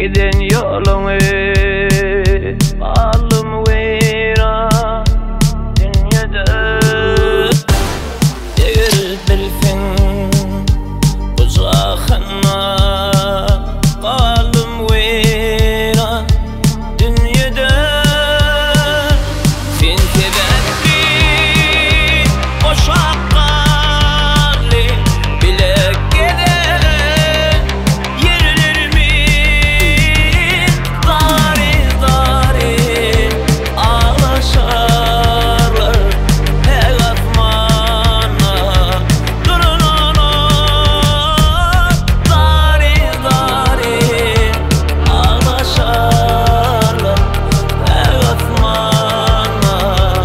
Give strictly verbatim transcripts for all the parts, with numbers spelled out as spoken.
giden yolumu alım veyran dünyada. Eğer bilsen uzakına alım veyran dünyada. Sen sebepli boşak kalli bilek giden yerlerimi dari dari ağlaşarlar her atmana durunalar dari dari ağlaşarlar her atmana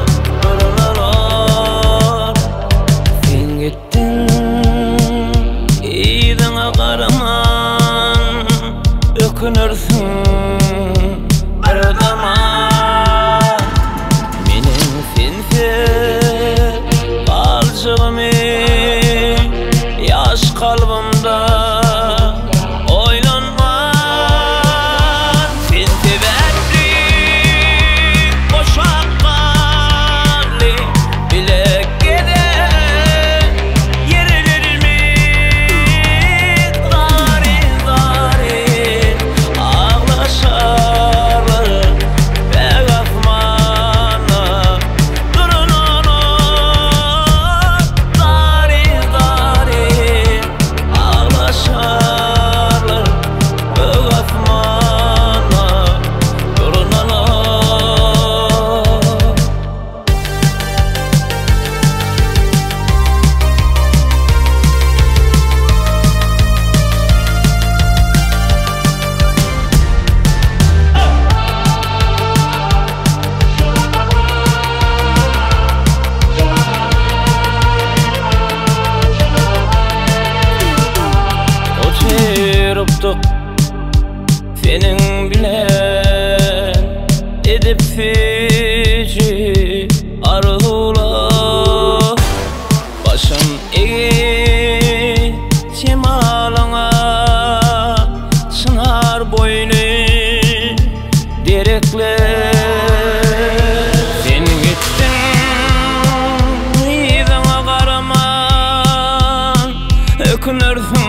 durunalar. Sen gittin iyiliğine karaman ökünürsün bir zaman. Menin sensiz kalacağımı yaş kalbimde oynanma. Sen sebepli boşak kalli bilek giden yerlerimi dari dari ağlaşarlar pek atmana durunalar dari dari ağlaşarlar pek atmana durunalar. Oturuptuk senin bilen edip feci arzular. Başım eği cemalına sınar boynu direkler. Sen gittin iyiliğine karaman ökünürsün